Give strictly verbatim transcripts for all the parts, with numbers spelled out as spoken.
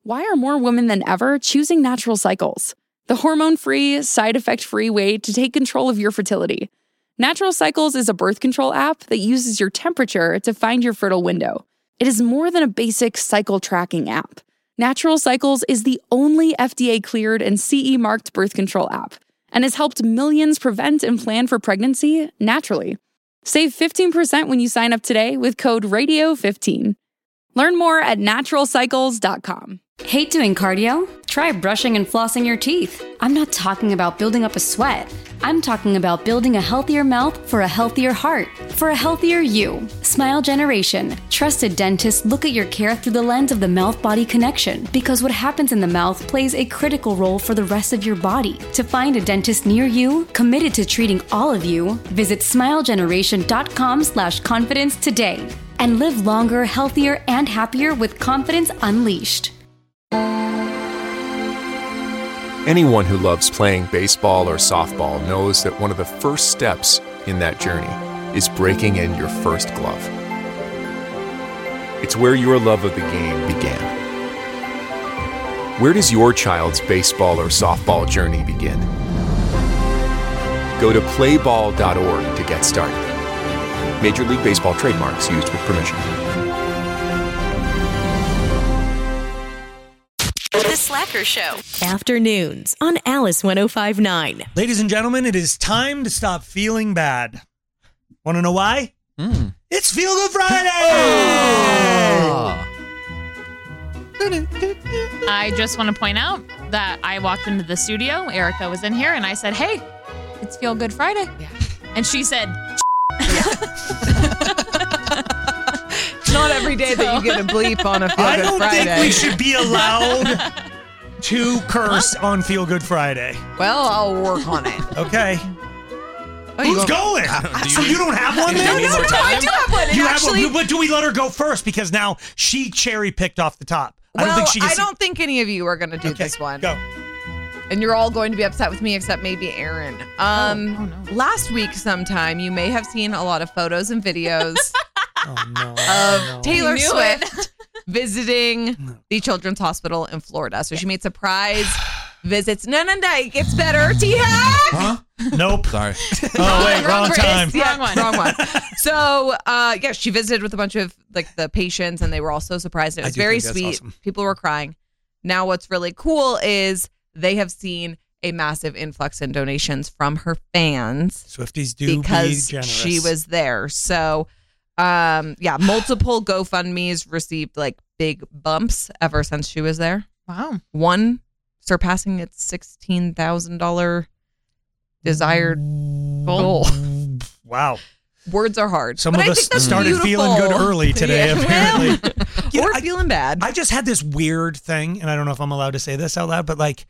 why are more women than ever choosing Natural Cycles? The hormone-free, side-effect-free way to take control of your fertility. Natural Cycles is a birth control app that uses your temperature to find your fertile window. It is more than a basic cycle tracking app. Natural Cycles is the only F D A-cleared and C E-marked birth control app and has helped millions prevent and plan for pregnancy naturally. Save fifteen percent when you sign up today with code radio fifteen. Learn more at natural cycles dot com. Hate doing cardio? Try brushing and flossing your teeth. I'm not talking about building up a sweat. I'm talking about building a healthier mouth for a healthier heart, for a healthier you. Smile Generation. Trusted dentists look at your care through the lens of the mouth-body connection, because what happens in the mouth plays a critical role for the rest of your body. To find a dentist near you, committed to treating all of you, visit smile generation dot com slash confidence today. And live longer, healthier, and happier with confidence unleashed. Anyone who loves playing baseball or softball knows that one of the first steps in that journey is breaking in your first glove. It's where your love of the game began. Where does your child's baseball or softball journey begin? Go to play ball dot org to get started. Major League Baseball trademarks used with permission. The Slacker Show. Afternoons on Alice one oh five point nine. Ladies and gentlemen, it is time to stop feeling bad. Want to know why? Mm. It's Feel Good Friday! Oh. I just want to point out that I walked into the studio, Erica was in here, and I said, hey, it's Feel Good Friday. Yeah. And she said, It's not every day that you get a bleep on a Feel I Good don't Friday. think we should be allowed to curse on Feel Good Friday. Well, I'll work on it. Okay. Oh, you Who's go- going? Do so you- you don't have one Do you then? need No, more no, time? I do have one. And You actually, have one, but do we let her go first? Because now she cherry picked off the top. I well, don't think she gets I don't think any of you are going to do Okay, this one. Go. And you're all going to be upset with me except maybe Aaron. Um, oh, no. Last week sometime, you may have seen a lot of photos and videos Oh, no. of no. Taylor knew Swift visiting the Children's Hospital in Florida. So she made surprise visits. No, no, no. It gets better. T-Hack! Huh? Nope. Sorry. Oh, wait, wrong Wrong time. person. Wrong one. Wrong one. So, uh, yeah, she visited with a bunch of like the patients, and they were all so surprised. It I was do very think that's sweet. awesome. People were crying. Now, what's really cool is they have seen a massive influx in donations from her fans Swifties do because be generous. she was there. So, um, yeah, multiple GoFundMe's received like big bumps ever since she was there. wow. One surpassing its sixteen thousand dollars desired goal. Wow. Words are hard. Some but of I us think that's started beautiful. feeling good early today, Yeah, apparently. well, You know, or I- feeling bad. I just had this weird thing, and I don't know if I'm allowed to say this out loud, but like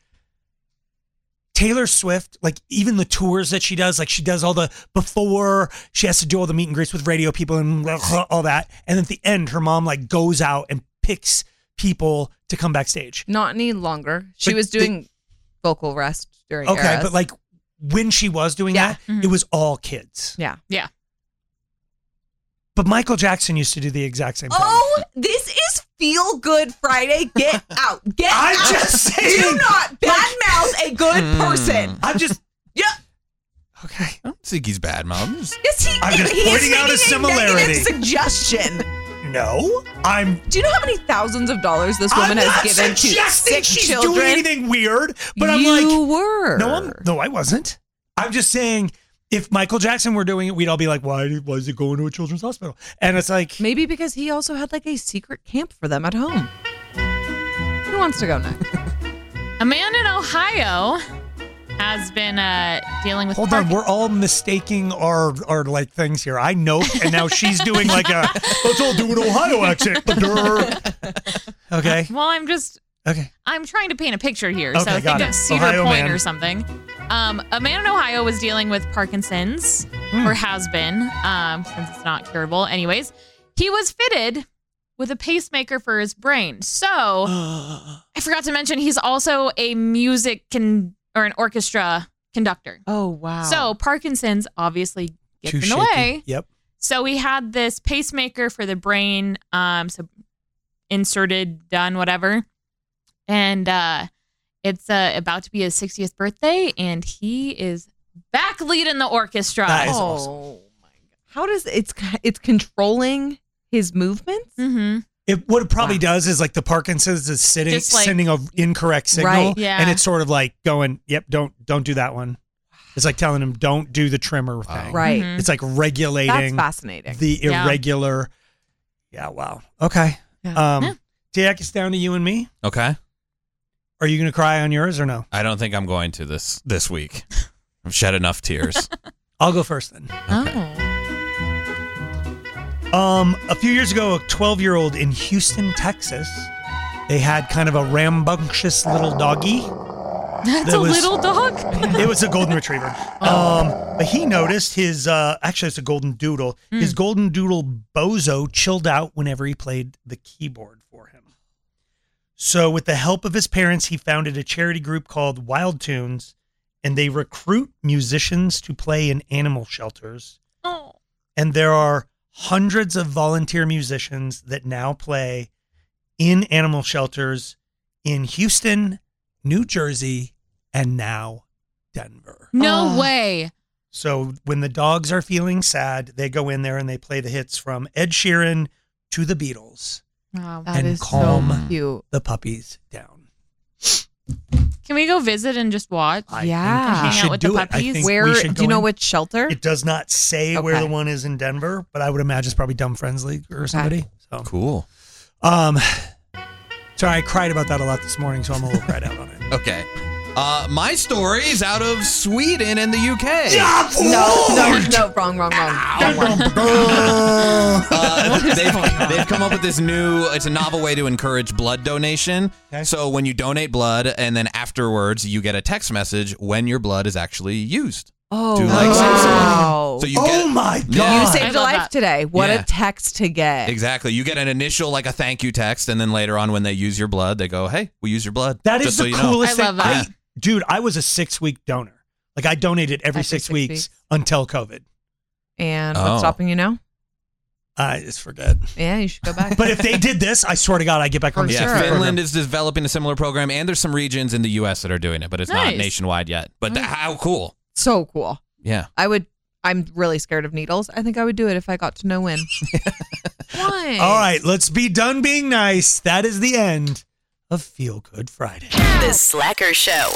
Taylor Swift, like even the tours that she does, like she does all the before, she has to do all the meet and greets with radio people and all that. And at the end, her mom like goes out and picks people to come backstage. Not any longer. She But was the- doing vocal rest during Okay, Eras. but like when she was doing Yeah. that, Mhm. it was all kids. yeah. Yeah. But Michael Jackson used to do the exact same thing. Oh, this is Feel Good Friday. Get out. Get I'm out. just saying. Do not badmouth a good person. I'm just Yeah. okay. I don't think he's bad, Mom. Yes, he, I'm just he is pointing out a making similarity. negative suggestion. No, I'm. Do you know how many thousands of dollars this woman I'm has not given to suggesting sick she's children? doing anything weird, but I'm you like, were. no, I'm, no, I wasn't. I'm just saying, if Michael Jackson were doing it, we'd all be like, why, why is it going to a children's hospital? And it's like, Maybe because he also had like a secret camp for them at home. Who wants to go next? A man in Ohio has been uh, dealing with hold on, we're all mistaking our our like things here. I know, and now she's doing like a let's all do an Ohio accent. Okay, Well, I'm just okay. I'm trying to paint a picture here. Okay, so think got of it. Cedar Ohio Point man. or something. Um, a man in Ohio was dealing with Parkinson's, Hmm. or has been, um, since it's not curable. Anyways, he was fitted with a pacemaker for his brain. So I forgot to mention he's also a music con- or an orchestra conductor. Oh, wow. So Parkinson's obviously gets Too in the shaky. way. Yep. So we had this pacemaker for the brain, um, so inserted, done, whatever. and uh, it's uh, about to be his sixtieth birthday, and he is back leading the orchestra. That is oh awesome. my god! How does it's it's controlling his movements? Mm-hmm. It, what it probably Wow. does is like the Parkinson's is sitting, Just like- sending an incorrect signal, Right. Yeah. and it's sort of like going, "Yep, don't don't do that one." It's like telling him, "Don't do the trimmer thing." Right. Mhm. It's like That's regulating fascinating. the Yeah. irregular. Yeah. Wow. Okay. Yeah. Um, Yeah. Jack, it's down to you and me. Okay. Are you going to cry on yours or no? I don't think I'm going to this this week. I've shed enough tears. I'll go first then. Oh. Um, a few years ago, a twelve-year-old in Houston, Texas, they had kind of a rambunctious little doggy. That's That a was- little dog. It was a golden retriever. Um, but he noticed his, uh, actually it's a golden doodle. His golden doodle Bozo chilled out whenever he played the keyboard for him. So with the help of his parents, he founded a charity group called Wild Tunes, and they recruit musicians to play in animal shelters. Oh. And there are hundreds of volunteer musicians that now play in animal shelters in Houston, New Jersey, and now Denver. No Oh. way. So when the dogs are feeling sad, they go in there and they play the hits from Ed Sheeran to the Beatles, Wow. That and is calm. so cute. the puppies down. Can we go visit and just watch? I Yeah. think we Hang out should with the do it. I puppies? think Where we should do you go know in. which shelter? It does not say where Okay. the one is in Denver, but I would imagine it's probably Dumb Friends League or somebody. So, Cool. um, sorry, I cried about that a lot this morning, so I'm a little cried out on it. Okay. Uh, my story is out of Sweden and the U K. no, no, no, wrong, wrong, wrong. wrong one. Uh, they've, they've come up with this new, it's a novel way to encourage blood donation. Okay. So when you donate blood and then afterwards you get a text message when your blood is actually used. Oh, To, like, save someone. wow. So you Oh get, my You God. I saved a love life that. today. What Yeah. a text to get. Exactly. You get an initial, like a thank you text, and then later on when they use your blood, they go, hey, we use your blood. That is Just the so you know. coolest I love thing. that. I, dude, I was a six week donor. Like I donated every, Every six, six weeks, weeks. until COVID. And Oh. what's stopping you now? I just forget. Yeah, you should go back. But if they did this, I swear to God, I get back on the For Yeah, sure. six-week program. Finland is developing a similar program, and there's some regions in the U S that are doing it, but it's not Nice. nationwide yet. But th- how cool. So cool. Yeah. I would. I'm really scared of needles. I think I would do it if I got to know when. Why? All right, let's be done being nice. That is the end of Feel Good Friday. The Slacker Show.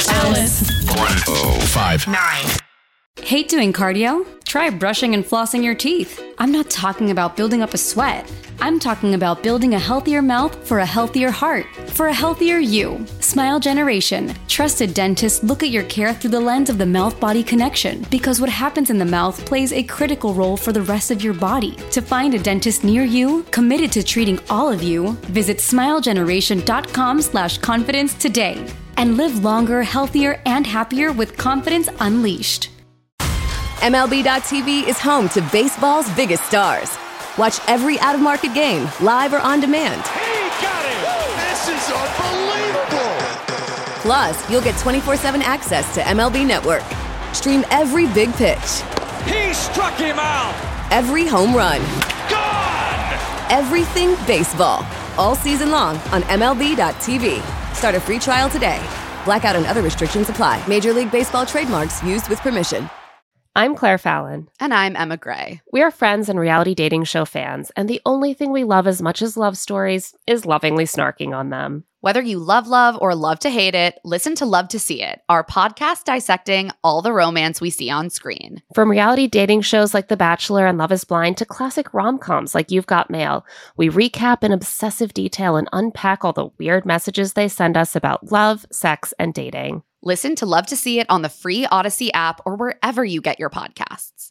Hate doing cardio? Try brushing and flossing your teeth. I'm not talking about building up a sweat. I'm talking about building a healthier mouth for a healthier heart, for a healthier you. Smile Generation. Trusted dentists look at your care through the lens of the mouth-body connection because what happens in the mouth plays a critical role for the rest of your body. To find a dentist near you, committed to treating all of you, visit smilegeneration.com slash confidence today and live longer, healthier, and happier with confidence unleashed. M L B dot T V is home to baseball's biggest stars. Watch every out-of-market game, live or on demand. This is unbelievable. Plus, you'll get twenty-four seven access to M L B Network. Stream every big pitch, He struck him out. every home run, Gone. everything baseball, all season long on M L B dot T V. Start a free trial today. Blackout and other restrictions apply. Major League Baseball trademarks used with permission. I'm Claire Fallon. And I'm Emma Gray. We are friends and reality dating show fans, and the only thing we love as much as love stories is lovingly snarking on them. Whether you love love or love to hate it, listen to Love to See It, our podcast dissecting all the romance we see on screen. From reality dating shows like The Bachelor and Love is Blind to classic rom-coms like You've Got Mail, we recap in obsessive detail and unpack all the weird messages they send us about love, sex, and dating. Listen to Love to See It on the free Odyssey app or wherever you get your podcasts.